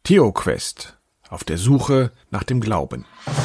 TheoQuest. Auf der Suche nach dem Glauben.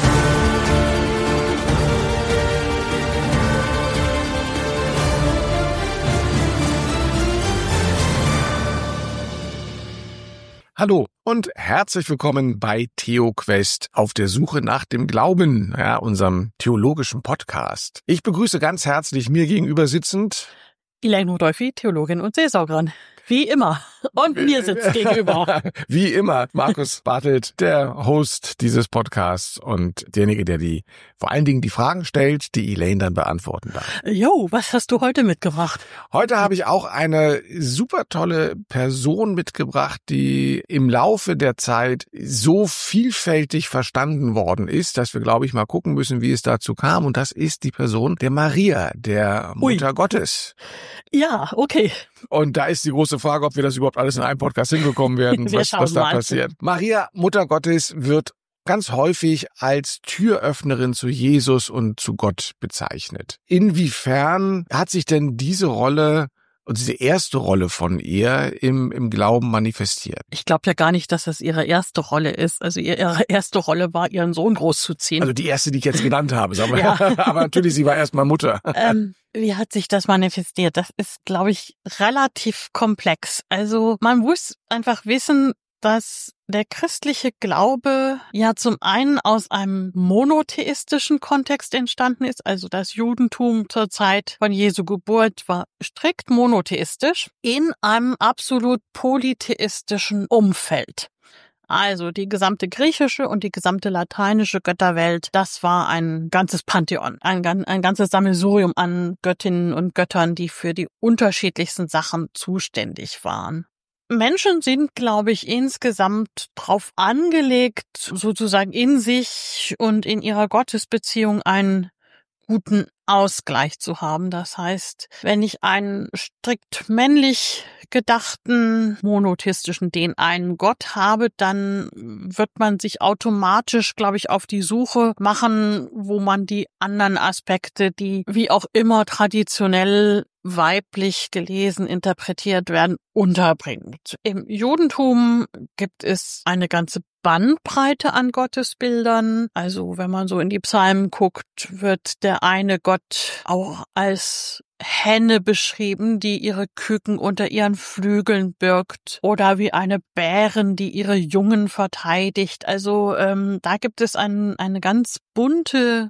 Hallo und herzlich willkommen bei TheoQuest auf der Suche nach dem Glauben, unserem theologischen Podcast. Ich begrüße ganz herzlich mir gegenüber sitzend Elaine Rudolphi, Theologin und Seelsorgerin. Wie immer. Und mir sitzt gegenüber. Wie immer, Markus Bartelt, der Host dieses Podcasts und derjenige, der vor allen Dingen die Fragen stellt, die Elaine dann beantworten darf. Jo, was hast du heute mitgebracht? Heute habe ich auch eine super tolle Person mitgebracht, die im Laufe der Zeit so vielfältig verstanden worden ist, dass wir, glaube ich, mal gucken müssen, wie es dazu kam. Und das ist die Person der Maria, der Mutter Gottes. Ja, okay. Und da ist die große Frage, ob wir das überhaupt alles in einem Podcast hinbekommen werden, was da passiert. Maria, Mutter Gottes, wird ganz häufig als Türöffnerin zu Jesus und zu Gott bezeichnet. Inwiefern hat sich denn diese Rolle und diese erste Rolle von ihr im Glauben manifestiert? Ich glaube ja gar nicht, dass das ihre erste Rolle ist. Also ihre erste Rolle war, ihren Sohn großzuziehen. Also die erste, die ich jetzt genannt habe. Sagen wir. Ja. Aber natürlich, sie war erstmal Mutter. Wie hat sich das manifestiert? Das ist, glaube ich, relativ komplex. Also man muss einfach wissen, dass der christliche Glaube ja zum einen aus einem monotheistischen Kontext entstanden ist. Also das Judentum zur Zeit von Jesu Geburt war strikt monotheistisch in einem absolut polytheistischen Umfeld. Also die gesamte griechische und die gesamte lateinische Götterwelt, das war ein ganzes Pantheon, ein ganzes Sammelsurium an Göttinnen und Göttern, die für die unterschiedlichsten Sachen zuständig waren. Menschen sind, glaube ich, insgesamt drauf angelegt, sozusagen in sich und in ihrer Gottesbeziehung einen guten Ausgleich zu haben. Das heißt, wenn ich einen strikt männlich gedachten, monotheistischen, den einen Gott habe, dann wird man sich automatisch, glaube ich, auf die Suche machen, wo man die anderen Aspekte, die wie auch immer traditionell weiblich gelesen, interpretiert werden, unterbringt. Im Judentum gibt es eine ganze Bandbreite an Gottesbildern. Also wenn man so in die Psalmen guckt, wird der eine Gott auch als Henne beschrieben, die ihre Küken unter ihren Flügeln birgt, oder wie eine Bärin, die ihre Jungen verteidigt. Also da gibt es eine ganz bunte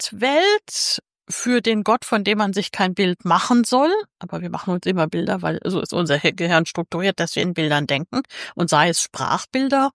Bildwelt für den Gott, von dem man sich kein Bild machen soll. Aber wir machen uns immer Bilder, weil so ist unser Gehirn strukturiert, dass wir in Bildern denken. Und sei es Sprachbilder.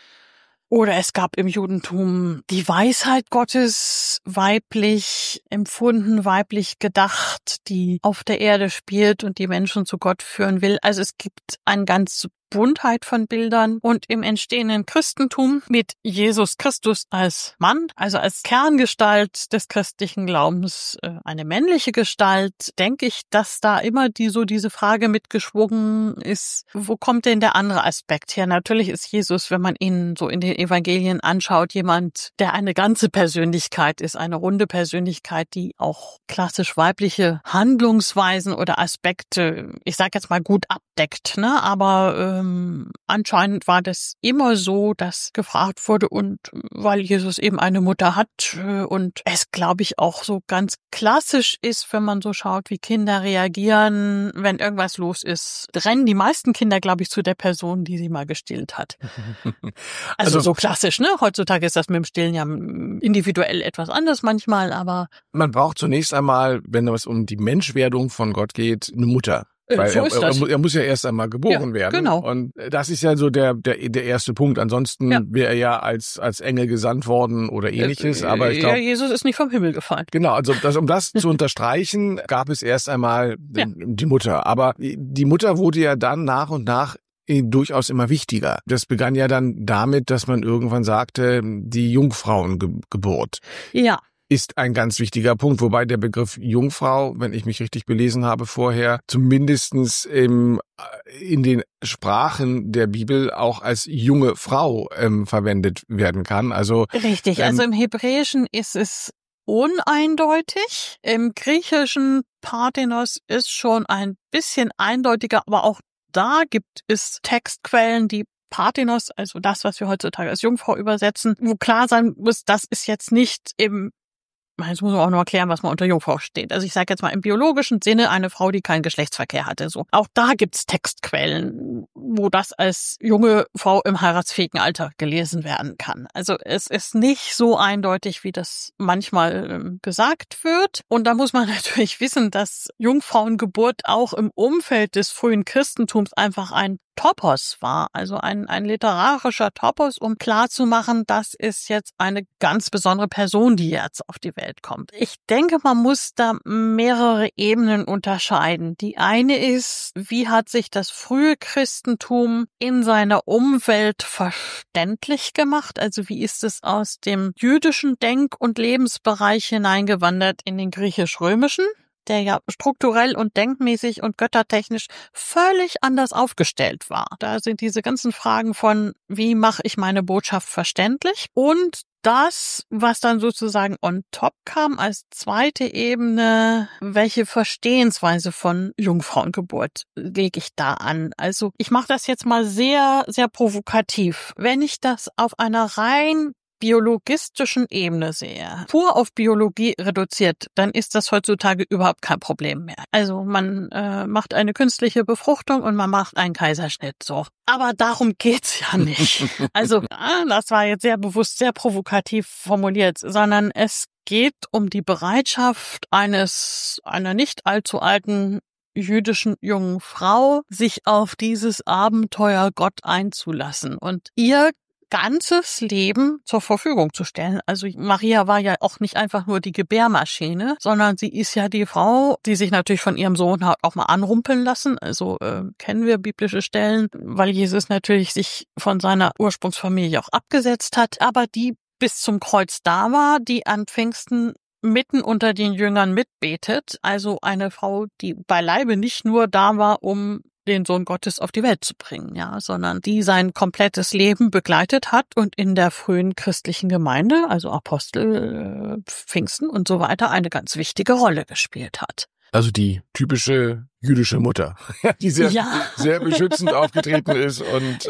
Oder es gab im Judentum die Weisheit Gottes, weiblich empfunden, weiblich gedacht, die auf der Erde spielt und die Menschen zu Gott führen will. Also es gibt eine ganze Buntheit von Bildern. Und im entstehenden Christentum mit Jesus Christus als Mann, also als Kerngestalt des christlichen Glaubens, eine männliche Gestalt, denke ich, dass da immer diese Frage mitgeschwungen ist, wo kommt denn der andere Aspekt her? Natürlich ist Jesus, wenn man ihn so in den Evangelien anschaut, jemand, der eine ganze Persönlichkeit ist, eine runde Persönlichkeit, die auch klassisch weibliche Handlungsweisen oder Aspekte, ich sage jetzt mal, gut abdeckt, ne? Aber anscheinend war das immer so, dass gefragt wurde, und weil Jesus eben eine Mutter hat und es, glaube ich, auch so ganz klassisch ist, wenn man so schaut, wie Kinder reagieren, wenn irgendwas los ist, rennen die meisten Kinder, glaube ich, zu der Person, die sie mal gestillt hat. Also so klassisch, ne? Heutzutage ist das mit dem Stillen ja individuell etwas anders manchmal, aber man braucht zunächst einmal, wenn es um die Menschwerdung von Gott geht, eine Mutter. Weil so ist das. Er muss ja erst einmal geboren werden. Genau. Und das ist ja so der erste Punkt. Ansonsten wäre er ja als Engel gesandt worden oder ähnliches. Aber ich glaube, Jesus ist nicht vom Himmel gefallen. Genau, also um das zu unterstreichen, gab es erst einmal die Mutter. Aber die Mutter wurde ja dann nach und nach durchaus immer wichtiger. Das begann ja dann damit, dass man irgendwann sagte, die Jungfrauengeburt. Ja. Ist ein ganz wichtiger Punkt, wobei der Begriff Jungfrau, wenn ich mich richtig belesen habe vorher, zumindestens in den Sprachen der Bibel auch als junge Frau verwendet werden kann. Also richtig, also im Hebräischen ist es uneindeutig. Im Griechischen Parthenos ist schon ein bisschen eindeutiger, aber auch da gibt es Textquellen, die Parthenos, also das, was wir heutzutage als Jungfrau übersetzen, wo klar sein muss, das ist jetzt nicht jetzt muss man auch noch erklären, was man unter Jungfrau steht. Also ich sage jetzt mal im biologischen Sinne eine Frau, die keinen Geschlechtsverkehr hatte. So, auch da gibt's Textquellen, wo das als junge Frau im heiratsfähigen Alter gelesen werden kann. Also es ist nicht so eindeutig, wie das manchmal gesagt wird. Und da muss man natürlich wissen, dass Jungfrauengeburt auch im Umfeld des frühen Christentums einfach ein Topos war, also ein literarischer Topos, um klarzumachen, das ist jetzt eine ganz besondere Person, die jetzt auf die Welt kommt. Ich denke, man muss da mehrere Ebenen unterscheiden. Die eine ist, wie hat sich das frühe Christentum in seiner Umwelt verständlich gemacht? Also wie ist es aus dem jüdischen Denk- und Lebensbereich hineingewandert in den griechisch-römischen, der ja strukturell und denkmäßig und göttertechnisch völlig anders aufgestellt war. Da sind diese ganzen Fragen von, wie mache ich meine Botschaft verständlich? Und das, was dann sozusagen on top kam als zweite Ebene, welche Verstehensweise von Jungfrauengeburt lege ich da an? Also ich mache das jetzt mal sehr, sehr provokativ. Wenn ich das auf einer rein biologistischen Ebene sehe, pur auf Biologie reduziert, dann ist das heutzutage überhaupt kein Problem mehr. Also man macht eine künstliche Befruchtung und man macht einen Kaiserschnitt, so. Aber darum geht's ja nicht. Also das war jetzt sehr bewusst, sehr provokativ formuliert, sondern es geht um die Bereitschaft einer nicht allzu alten jüdischen jungen Frau, sich auf dieses Abenteuer Gott einzulassen und ihr ganzes Leben zur Verfügung zu stellen. Also Maria war ja auch nicht einfach nur die Gebärmaschine, sondern sie ist ja die Frau, die sich natürlich von ihrem Sohn hat auch mal anrumpeln lassen. Also kennen wir biblische Stellen, weil Jesus natürlich sich von seiner Ursprungsfamilie auch abgesetzt hat, aber die bis zum Kreuz da war, die an Pfingsten mitten unter den Jüngern mitbetet. Also eine Frau, die beileibe nicht nur da war, um den Sohn Gottes auf die Welt zu bringen, ja, sondern die sein komplettes Leben begleitet hat und in der frühen christlichen Gemeinde, also Apostel, Pfingsten und so weiter, eine ganz wichtige Rolle gespielt hat. Also die typische jüdische Mutter, die sehr beschützend aufgetreten ist und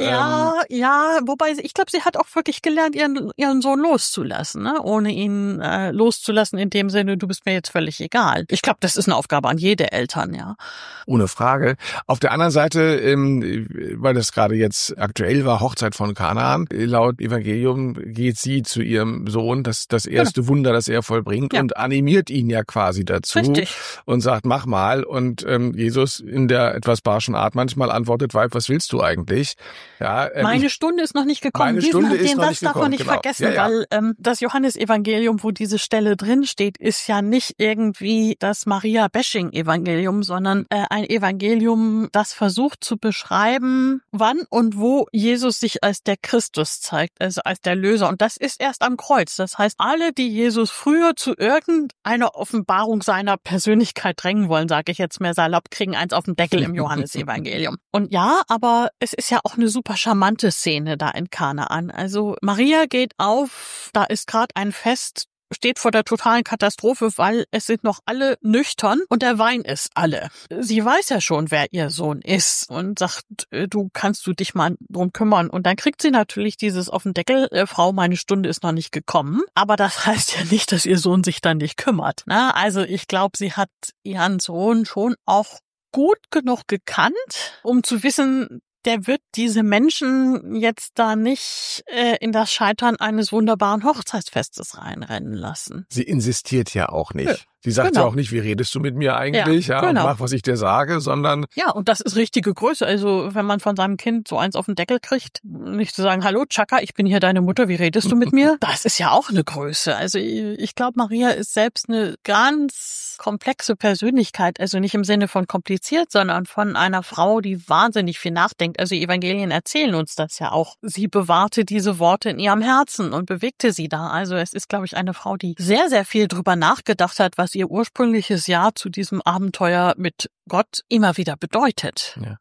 wobei ich glaube, sie hat auch wirklich gelernt, ihren Sohn loszulassen, ne? Ohne ihn loszulassen in dem Sinne, du bist mir jetzt völlig egal. Ich glaube, das ist eine Aufgabe an jede Eltern, ja. Ohne Frage. Auf der anderen Seite, weil das gerade jetzt aktuell war, Hochzeit von Kanaan, laut Evangelium geht sie zu ihrem Sohn, das erste Wunder, das er vollbringt, und animiert ihn ja quasi dazu. Richtig. Und sagt, mach mal. Und Jesus in der etwas barschen Art manchmal antwortet, Weib, was willst du eigentlich? Ja, meine Stunde ist noch nicht gekommen. Den Satz darf man nicht vergessen, weil das Johannesevangelium, wo diese Stelle drin steht, ist ja nicht irgendwie das Maria-Bashing-Evangelium, sondern ein Evangelium, das versucht zu beschreiben, wann und wo Jesus sich als der Christus zeigt, also als der Löser. Und das ist erst am Kreuz. Das heißt, alle, die Jesus früher zu irgendeiner Offenbarung seiner Persönlichkeit drängen wollen, sage ich jetzt mehr salopp, kriegen eins auf den Deckel im Johannesevangelium. Und ja, aber es ist ja auch eine super charmante Szene da in Kanaan. Also Maria geht auf, da ist gerade ein Fest, steht vor der totalen Katastrophe, weil es sind noch alle nüchtern und der Wein ist alle. Sie weiß ja schon, wer ihr Sohn ist und sagt, kannst du dich mal drum kümmern. Und dann kriegt sie natürlich dieses auf den Deckel, Frau, meine Stunde ist noch nicht gekommen. Aber das heißt ja nicht, dass ihr Sohn sich dann nicht kümmert. Na, also ich glaube, sie hat ihren Sohn schon auch gut genug gekannt, um zu wissen, der wird diese Menschen jetzt da nicht in das Scheitern eines wunderbaren Hochzeitsfestes reinrennen lassen. Sie insistiert ja auch nicht. Ja. Sie sagt ja auch nicht, wie redest du mit mir eigentlich? Und mach, was ich dir sage, sondern... Ja, und das ist richtige Größe. Also wenn man von seinem Kind so eins auf den Deckel kriegt, nicht zu sagen, hallo Chaka, ich bin hier deine Mutter, wie redest du mit mir? Das ist ja auch eine Größe. Also ich glaube, Maria ist selbst eine ganz komplexe Persönlichkeit. Also nicht im Sinne von kompliziert, sondern von einer Frau, die wahnsinnig viel nachdenkt. Also die Evangelien erzählen uns das ja auch. Sie bewahrte diese Worte in ihrem Herzen und bewegte sie da. Also es ist, glaube ich, eine Frau, die sehr, sehr viel drüber nachgedacht hat, was ihr ursprüngliches Ja zu diesem Abenteuer mit Gott immer wieder bedeutet. Ja.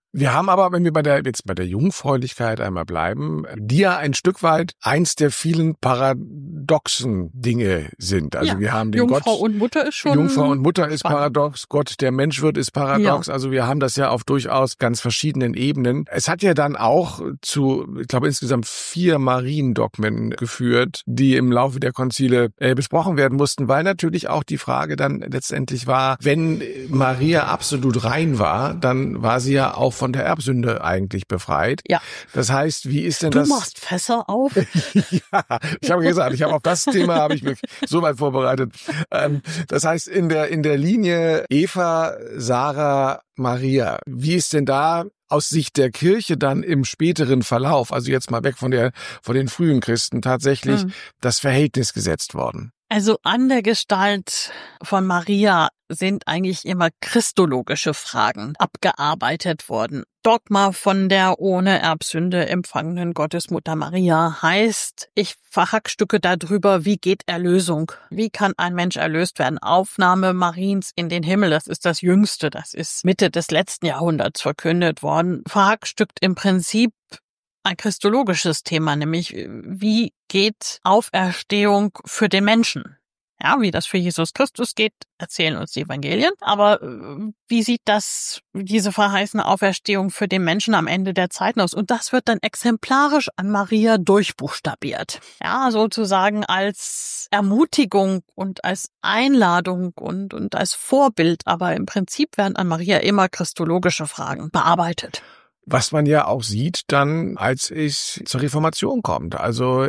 Wir haben aber, wenn wir bei der Jungfräulichkeit einmal bleiben, die ja ein Stück weit eins der vielen paradoxen Dinge sind. Also wir haben den Jungfrau Gott. Und Mutter ist schon. Jungfrau und Mutter ist spannend. paradox. Gott, der Mensch wird, ist paradox. Ja. Also wir haben das ja auf durchaus ganz verschiedenen Ebenen. Es hat ja dann auch zu, ich glaube, insgesamt 4 Mariendogmen geführt, die im Laufe der Konzile besprochen werden mussten, weil natürlich auch die Frage dann letztendlich war, wenn Maria absolut rein war, dann war sie ja auch von der Erbsünde eigentlich befreit. Ja. Das heißt, wie ist denn das? Du machst Fässer auf? Ja, ich habe gesagt, auf das Thema habe ich mich so weit vorbereitet. Das heißt, in der Linie Eva, Sarah, Maria, wie ist denn da aus Sicht der Kirche dann im späteren Verlauf, also jetzt mal weg von den frühen Christen, tatsächlich das Verhältnis gesetzt worden? Also an der Gestalt von Maria sind eigentlich immer christologische Fragen abgearbeitet worden. Dogma von der ohne Erbsünde empfangenen Gottesmutter Maria heißt, ich verhackstücke darüber, wie geht Erlösung? Wie kann ein Mensch erlöst werden? Aufnahme Mariens in den Himmel, das ist das Jüngste, das ist Mitte des letzten Jahrhunderts verkündet worden. Verhackstückt im Prinzip ein christologisches Thema, nämlich wie geht Auferstehung für den Menschen? Ja, wie das für Jesus Christus geht, erzählen uns die Evangelien. Aber wie sieht diese verheißene Auferstehung für den Menschen am Ende der Zeiten aus? Und das wird dann exemplarisch an Maria durchbuchstabiert. Ja, sozusagen als Ermutigung und als Einladung und als Vorbild. Aber im Prinzip werden an Maria immer christologische Fragen bearbeitet. Was man ja auch sieht dann, als es zur Reformation kommt. Also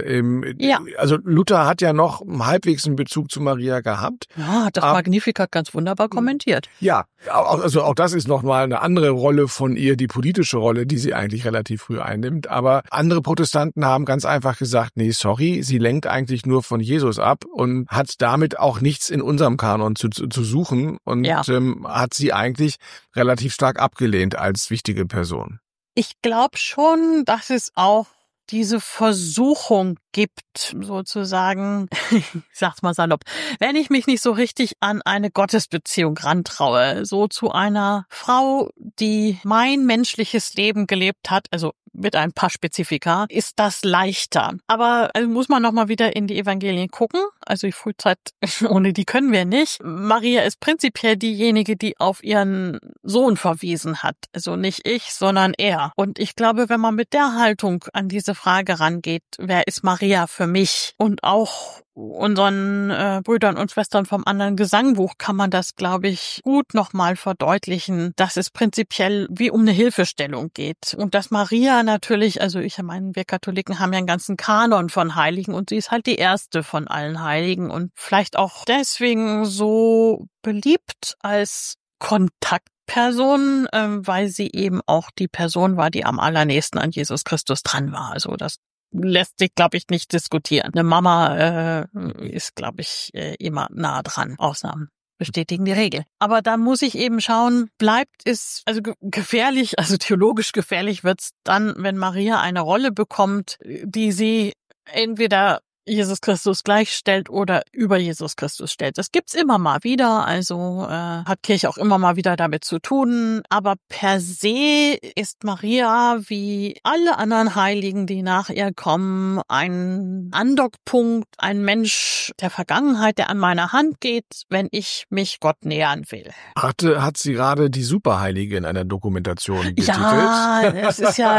Luther hat ja noch halbwegs einen Bezug zu Maria gehabt. Ja, hat das Magnificat ganz wunderbar kommentiert. Ja, also auch das ist nochmal eine andere Rolle von ihr, die politische Rolle, die sie eigentlich relativ früh einnimmt. Aber andere Protestanten haben ganz einfach gesagt, nee, sorry, sie lenkt eigentlich nur von Jesus ab und hat damit auch nichts in unserem Kanon zu suchen und hat sie eigentlich relativ stark abgelehnt als wichtige Person. Ich glaube schon, dass es auch diese Versuchung gibt, sozusagen, ich sag's mal salopp, wenn ich mich nicht so richtig an eine Gottesbeziehung rantraue, so zu einer Frau, die mein menschliches Leben gelebt hat, also mit ein paar Spezifika, ist das leichter. Aber muss man nochmal wieder in die Evangelien gucken. Also die Frühzeit, ohne die können wir nicht. Maria ist prinzipiell diejenige, die auf ihren Sohn verwiesen hat. Also nicht ich, sondern er. Und ich glaube, wenn man mit der Haltung an diese Frage rangeht, wer ist Maria für mich? Und auch unseren Brüdern und Schwestern vom anderen Gesangbuch kann man das, glaube ich, gut nochmal verdeutlichen, dass es prinzipiell wie um eine Hilfestellung geht. Und dass Maria natürlich, also wir Katholiken haben ja einen ganzen Kanon von Heiligen und sie ist halt die erste von allen Heiligen und vielleicht auch deswegen so beliebt als Kontaktperson, weil sie eben auch die Person war, die am allernächsten an Jesus Christus dran war. Also das lässt sich, glaube ich, nicht diskutieren. Eine Mama ist, glaube ich, immer nah dran. Ausnahmen bestätigen die Regel. Aber da muss ich eben schauen, bleibt es, also gefährlich, also theologisch gefährlich wird's dann, wenn Maria eine Rolle bekommt, die sie entweder Jesus Christus gleichstellt oder über Jesus Christus stellt. Das gibt's immer mal wieder, also hat Kirche auch immer mal wieder damit zu tun. Aber per se ist Maria wie alle anderen Heiligen, die nach ihr kommen, ein Andockpunkt, ein Mensch der Vergangenheit, der an meiner Hand geht, wenn ich mich Gott nähern will. Hat sie gerade die Superheilige in einer Dokumentation betitelt? Ja, es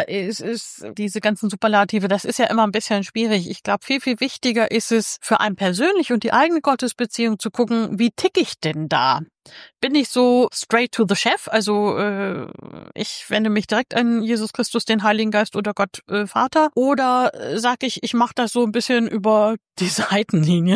ist diese ganzen Superlative, das ist ja immer ein bisschen schwierig. Ich glaube, viel wichtiger ist es für einen persönlich und die eigene Gottesbeziehung zu gucken, wie ticke ich denn da? Bin ich so straight to the chef? Also ich wende mich direkt an Jesus Christus, den Heiligen Geist oder Gott Vater? Oder sage ich mache das so ein bisschen über die Seitenlinie?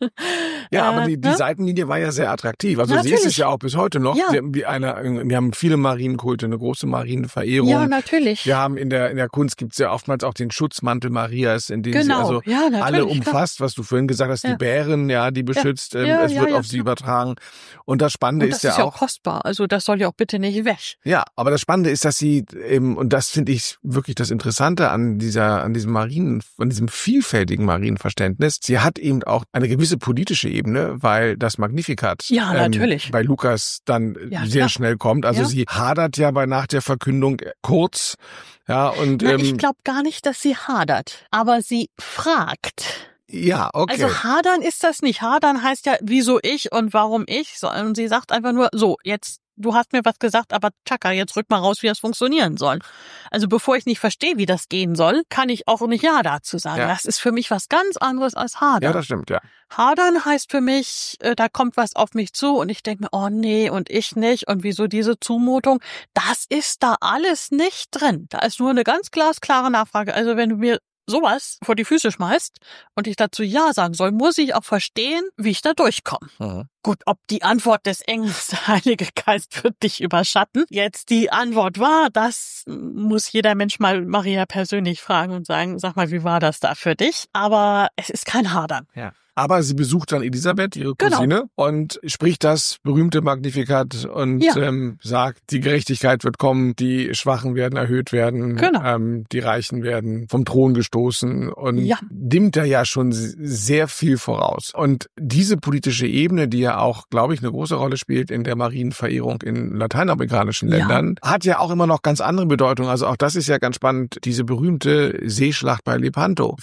Ja, aber die Seitenlinie war ja sehr attraktiv. Also natürlich. Sie ist es ja auch bis heute noch. Ja. Wir haben viele Marienkulte, eine große Marienverehrung. Ja, natürlich. Wir haben in der Kunst gibt's ja oftmals auch den Schutzmantel Marias, in dem sie also alle umfasst, was du vorhin gesagt hast, die Bären, die beschützt, es wird auf sie übertragen. Und das Spannende ist ja auch... Das ist ja auch kostbar, also das soll ja auch bitte nicht weg. Ja, aber das Spannende ist, dass sie eben, und das finde ich wirklich das Interessante an diesem vielfältigen Marienverständnis, sie hat eben auch eine gewisse gewisse politische Ebene, weil das Magnificat natürlich. bei Lukas dann sehr schnell kommt. Also sie hadert ja nach der Verkündung kurz. Ja, und ich glaube gar nicht, dass sie hadert, aber sie fragt. Ja, okay. Also hadern ist das nicht. Hadern heißt ja, wieso ich und warum ich. Und sie sagt einfach nur, so, jetzt, du hast mir was gesagt, aber tschakka, jetzt rück mal raus, wie das funktionieren soll. Also bevor ich nicht verstehe, wie das gehen soll, kann ich auch nicht Ja dazu sagen. Ja. Das ist für mich was ganz anderes als hadern. Ja, das stimmt, ja. Hadern heißt für mich, da kommt was auf mich zu und ich denke mir, oh nee, und ich nicht und wieso diese Zumutung. Das ist da alles nicht drin. Da ist nur eine ganz glasklare Nachfrage. Also wenn du mir sowas vor die Füße schmeißt und ich dazu Ja sagen soll, muss ich auch verstehen, wie ich da durchkomme. Mhm. Gut, ob die Antwort des Engels, der Heilige Geist, wird dich überschatten, jetzt die Antwort war, das muss jeder Mensch mal Maria persönlich fragen und sagen, sag mal, wie war das da für dich? Aber es ist kein Hadern. Ja. Aber sie besucht dann Elisabeth, ihre Cousine, und spricht das berühmte Magnificat und sagt, die Gerechtigkeit wird kommen, die Schwachen werden erhöht werden, die Reichen werden vom Thron gestoßen und nimmt da ja schon sehr viel voraus. Und diese politische Ebene, die ja auch, glaube ich, eine große Rolle spielt in der Marienverehrung in lateinamerikanischen Ländern, hat ja auch immer noch ganz andere Bedeutung. Also auch das ist ja ganz spannend, diese berühmte Seeschlacht bei Lepanto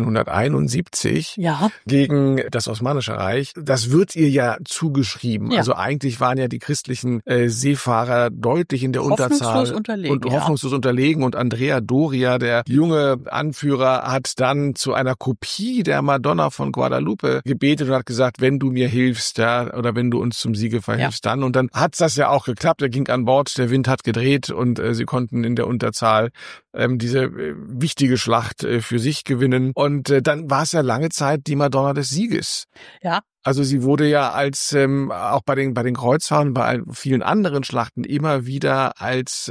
1571 gegen das Osmanische Reich, das wird ihr ja zugeschrieben. Ja. Also eigentlich waren ja die christlichen Seefahrer deutlich in der Unterzahl und hoffnungslos unterlegen. Und Andrea Doria, der junge Anführer, hat dann zu einer Kopie der Madonna von Guadalupe gebetet und hat gesagt, wenn du mir hilfst, oder wenn du uns zum Siege verhilfst, dann. Und dann hat's das ja auch geklappt. Er ging an Bord, der Wind hat gedreht und sie konnten in der Unterzahl diese wichtige Schlacht für sich gewinnen. Und dann war es ja lange Zeit die Madonna des Sieges. Ja. Also sie wurde ja als auch bei den Kreuzfahrten, bei vielen anderen Schlachten immer wieder als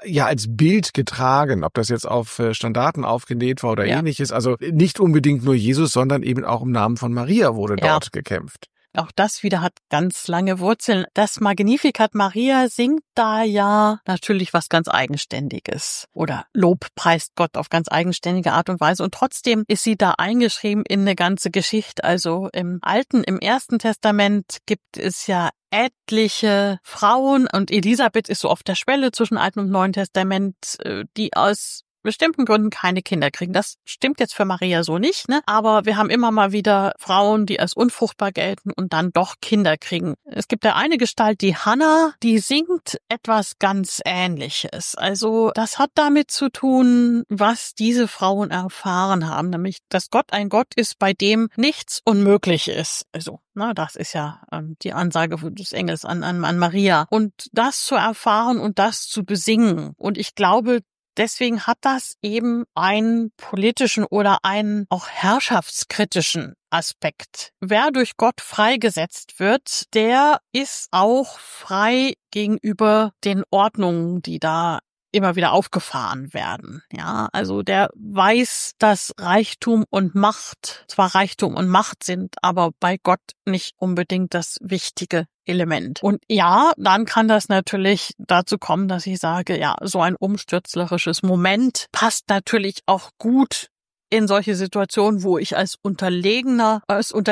Bild getragen, ob das jetzt auf Standarten aufgenäht war oder ähnliches. Also nicht unbedingt nur Jesus, sondern eben auch im Namen von Maria wurde dort gekämpft. Auch das wieder hat ganz lange Wurzeln. Das Magnificat Maria singt da ja natürlich was ganz Eigenständiges oder Lob preist Gott auf ganz eigenständige Art und Weise. Und trotzdem ist sie da eingeschrieben in eine ganze Geschichte. Also im Ersten Testament gibt es ja etliche Frauen und Elisabeth ist so auf der Schwelle zwischen Alten und Neuen Testament, die aus bestimmten Gründen keine Kinder kriegen. Das stimmt jetzt für Maria so nicht, ne? Aber wir haben immer mal wieder Frauen, die als unfruchtbar gelten und dann doch Kinder kriegen. Es gibt ja eine Gestalt, die Hannah, die singt etwas ganz Ähnliches. Also das hat damit zu tun, was diese Frauen erfahren haben, nämlich, dass Gott ein Gott ist, bei dem nichts unmöglich ist. Also, das ist ja die Ansage des Engels an Maria. Und das zu erfahren und das zu besingen. Und ich glaube, deswegen hat das eben einen politischen oder einen auch herrschaftskritischen Aspekt. Wer durch Gott freigesetzt wird, der ist auch frei gegenüber den Ordnungen, die da immer wieder aufgefahren werden. Ja, also der weiß, dass Reichtum und Macht zwar Reichtum und Macht sind, aber bei Gott nicht unbedingt das wichtige Element. Und ja, dann kann das natürlich dazu kommen, dass ich sage, ja, so ein umstürzlerisches Moment passt natürlich auch gut in solche Situationen, wo ich als unterlegene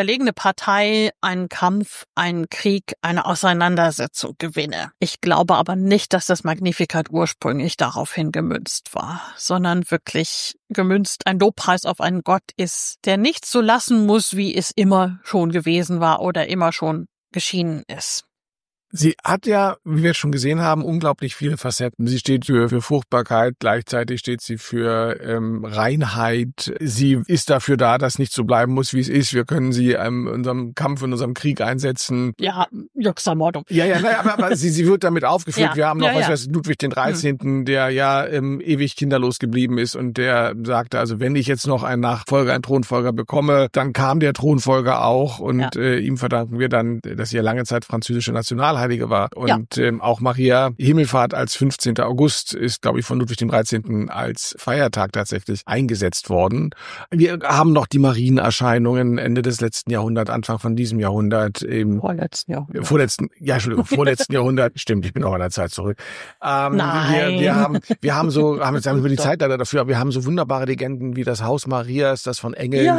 Partei einen Kampf, einen Krieg, eine Auseinandersetzung gewinne. Ich glaube aber nicht, dass das Magnificat ursprünglich daraufhin gemünzt war, sondern wirklich gemünzt ein Lobpreis auf einen Gott ist, der nichts so lassen muss, wie es immer schon gewesen war oder immer schon geschienen ist. Sie hat ja, wie wir schon gesehen haben, unglaublich viele Facetten. Sie steht für Fruchtbarkeit, gleichzeitig steht sie für Reinheit. Sie ist dafür da, dass nicht so bleiben muss, wie es ist. Wir können sie in unserem Kampf, in unserem Krieg einsetzen. Ja, Juxamordung. Aber sie wird damit aufgeführt. Ja, wir haben noch Ludwig den 13., der ewig kinderlos geblieben ist und der sagte, also wenn ich jetzt noch einen Nachfolger, einen Thronfolger bekomme, dann kam der Thronfolger auch und ihm verdanken wir dann, dass sie ja lange Zeit französische Nationalheilschaft Heilige war. Und auch Maria Himmelfahrt als 15. August ist, glaube ich, von Ludwig dem 13. als Feiertag tatsächlich eingesetzt worden. Wir haben noch die Marienerscheinungen Ende des letzten Jahrhunderts, Anfang von diesem Jahrhundert. Vorletzten Jahrhundert. Vorletzten Jahrhundert. Stimmt, ich bin auch an der Zeit zurück. Nein. Wir haben über die Zeit leider dafür, aber wir haben so wunderbare Legenden wie das Haus Marias, das von Engeln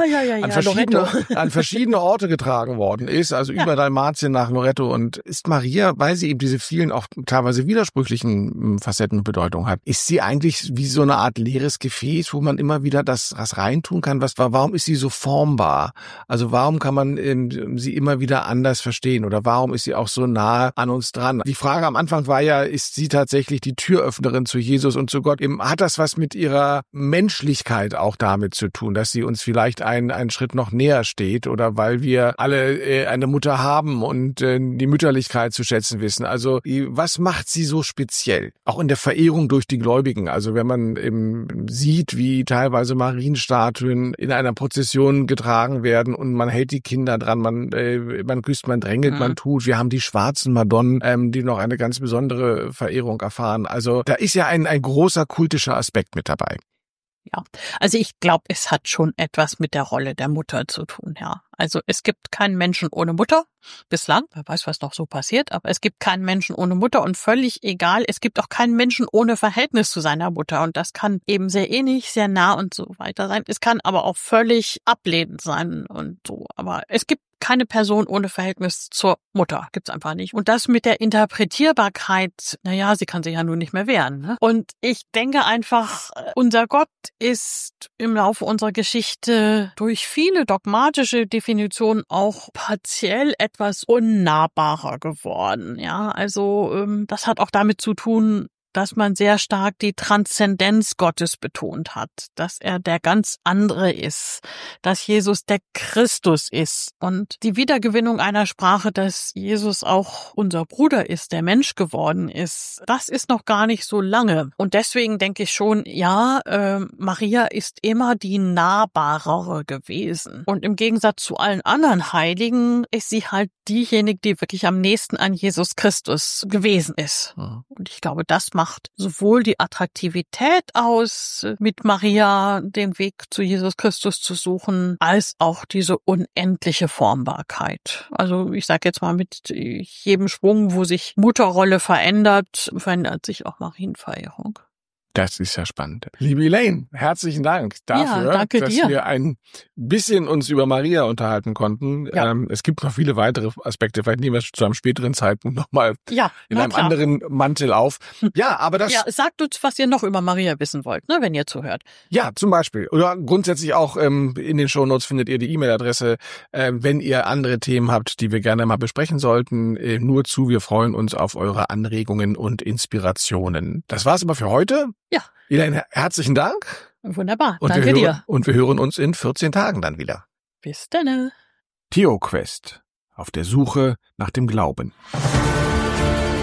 an verschiedene Orte getragen worden ist, also über Dalmatien nach Loreto. Und ist Maria, weil sie eben diese vielen auch teilweise widersprüchlichen Facetten und Bedeutung hat, ist sie eigentlich wie so eine Art leeres Gefäß, wo man immer wieder das reintun kann? Warum ist sie so formbar? Also warum kann man sie immer wieder anders verstehen? Oder warum ist sie auch so nah an uns dran? Die Frage am Anfang war ja, ist sie tatsächlich die Türöffnerin zu Jesus und zu Gott? Hat das was mit ihrer Menschlichkeit auch damit zu tun, dass sie uns vielleicht einen Schritt noch näher steht, oder weil wir alle eine Mutter haben und die Mütterlichkeit zu schätzen wissen? Also was macht sie so speziell? Auch in der Verehrung durch die Gläubigen. Also wenn man sieht, wie teilweise Marienstatuen in einer Prozession getragen werden und man hält die Kinder dran, man küsst, man drängelt, man tut. Wir haben die schwarzen Madonnen, die noch eine ganz besondere Verehrung erfahren. Also da ist ja ein großer kultischer Aspekt mit dabei. Ja, also ich glaube, es hat schon etwas mit der Rolle der Mutter zu tun, ja. Also es gibt keinen Menschen ohne Mutter, bislang, wer weiß, was noch so passiert, aber es gibt keinen Menschen ohne Mutter und völlig egal, es gibt auch keinen Menschen ohne Verhältnis zu seiner Mutter und das kann eben sehr ähnlich, sehr nah und so weiter sein. Es kann aber auch völlig ablehnend sein und so, aber es gibt keine Person ohne Verhältnis zur Mutter. Gibt's einfach nicht. Und das mit der Interpretierbarkeit, naja, sie kann sich ja nun nicht mehr wehren. Ne? Und ich denke einfach, unser Gott ist im Laufe unserer Geschichte durch viele dogmatische Definitionen auch partiell etwas unnahbarer geworden. Ja, also das hat auch damit zu tun, dass man sehr stark die Transzendenz Gottes betont hat, dass er der ganz andere ist, dass Jesus der Christus ist und die Wiedergewinnung einer Sprache, dass Jesus auch unser Bruder ist, der Mensch geworden ist, das ist noch gar nicht so lange. Und deswegen denke ich schon, ja, Maria ist immer die nahbarere gewesen. Und im Gegensatz zu allen anderen Heiligen ist sie halt diejenige, die wirklich am nächsten an Jesus Christus gewesen ist. Und ich glaube, das macht sowohl die Attraktivität aus, mit Maria den Weg zu Jesus Christus zu suchen, als auch diese unendliche Formbarkeit. Also ich sage jetzt mal, mit jedem Schwung, wo sich Mutterrolle verändert, verändert sich auch Marienverehrung. Das ist ja spannend. Liebe Elaine, herzlichen Dank dafür, dass wir ein bisschen uns über Maria unterhalten konnten. Ja. Es gibt noch viele weitere Aspekte. Vielleicht nehmen wir es zu einem späteren Zeitpunkt nochmal in einem anderen Mantel auf. Ja, aber das... Ja, sagt uns, was ihr noch über Maria wissen wollt, ne, wenn ihr zuhört. Ja, zum Beispiel. Oder grundsätzlich auch in den Shownotes findet ihr die E-Mail-Adresse, wenn ihr andere Themen habt, die wir gerne mal besprechen sollten. Nur zu, wir freuen uns auf eure Anregungen und Inspirationen. Das war's aber für heute. Ja. Elaine, herzlichen Dank. Wunderbar, danke dir. Und wir hören uns in 14 Tagen dann wieder. Bis dann. TheoQuest. Auf der Suche nach dem Glauben.